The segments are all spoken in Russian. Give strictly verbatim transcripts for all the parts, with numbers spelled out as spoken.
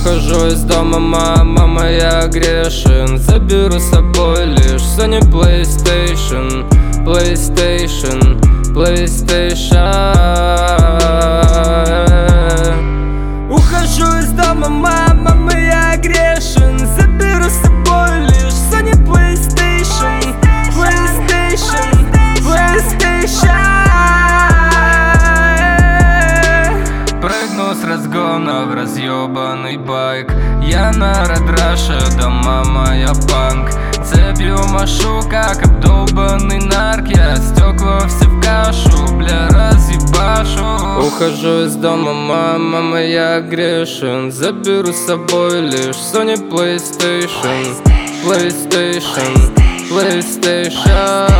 Ухожу из дома, мама моя грешен. Заберу с собой лишь Sony PlayStation, PlayStation, PlayStation. Ухожу из дома, мама моя грешен. Заберу с собой лишь Sony PlayStation, PlayStation, PlayStation. Прыгну с разгона в разъебанный байк. Я на редраше, дома моя панк. Цепью машу, как обдолбанный нарк. Я стекла все в кашу, бля, разъебашу. Ухожу из дома, мама моя грешен. Заберу с собой лишь Sony PlayStation, PlayStation, PlayStation.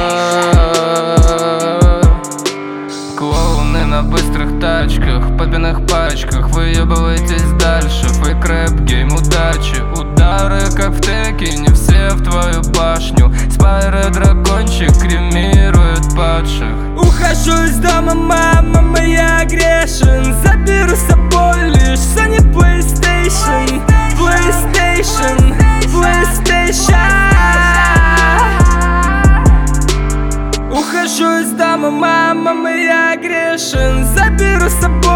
Клоуны на быстрых тачках, папиных пачках. Выебывайтесь дальше, фейк рэп, гейм удачи. Удары как в Текине, все в твою башню. Спайро дракончик кремирует падших. Ухожу из дома, мама моя грешен. Заберу с собой лишь Sony PlayStation, PlayStation, PlayStation. Ухожу из дома, мама моя грешен. Заберу с собой